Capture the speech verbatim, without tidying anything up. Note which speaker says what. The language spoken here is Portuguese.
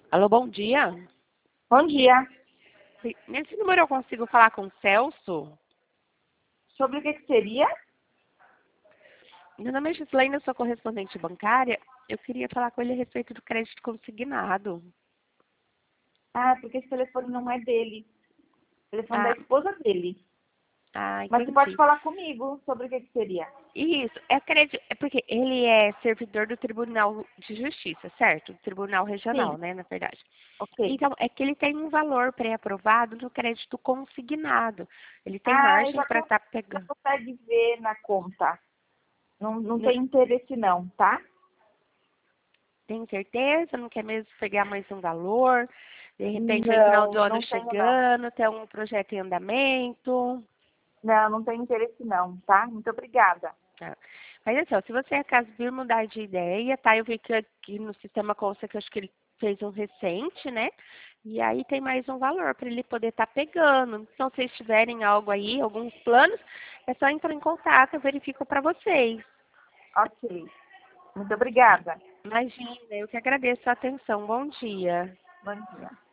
Speaker 1: Alô, bom dia.
Speaker 2: Bom dia.
Speaker 1: Sim, nesse número eu consigo falar com o Celso?
Speaker 2: Sobre o que, que seria?
Speaker 1: Meu nome é Gislaine, eu sou correspondente bancária. Eu queria falar com ele a respeito do crédito consignado.
Speaker 2: Ah, porque esse telefone não é dele. O telefone da
Speaker 1: Ah,
Speaker 2: esposa dele.
Speaker 1: ah,
Speaker 2: Mas você pode
Speaker 1: entendi.
Speaker 2: falar comigo sobre o que, que seria.
Speaker 1: Isso, é crédito, é porque ele é servidor do Tribunal de Justiça, certo? Do Tribunal Regional,
Speaker 2: Sim,
Speaker 1: né, na verdade.
Speaker 2: ok.
Speaker 1: Então, é que ele tem um valor pré-aprovado no crédito consignado. Ele tem
Speaker 2: Ah, eu
Speaker 1: margem
Speaker 2: já,
Speaker 1: para
Speaker 2: con-
Speaker 1: estar
Speaker 2: já
Speaker 1: pegando.
Speaker 2: consegue ver na conta. Não, não
Speaker 1: Né?
Speaker 2: tem interesse não, tá?
Speaker 1: Tem certeza? Não quer mesmo pegar mais um valor? De repente, aí final do
Speaker 2: Não,
Speaker 1: ano
Speaker 2: não tenho não.
Speaker 1: chegando, tem um projeto em andamento.
Speaker 2: Não, não tem interesse não, tá? Muito obrigada.
Speaker 1: Tá? Mas assim, ó, se você acaso vir mudar de ideia, tá? Eu vi que aqui no sistema consta que eu acho que ele fez um recente, né? E aí tem mais um valor para ele poder estar pegando. Então, se vocês tiverem algo aí, alguns planos, é só entrar em contato, eu verifico para vocês.
Speaker 2: Ok. Muito obrigada.
Speaker 1: Imagina, eu que agradeço a atenção. Bom dia.
Speaker 2: Bom dia.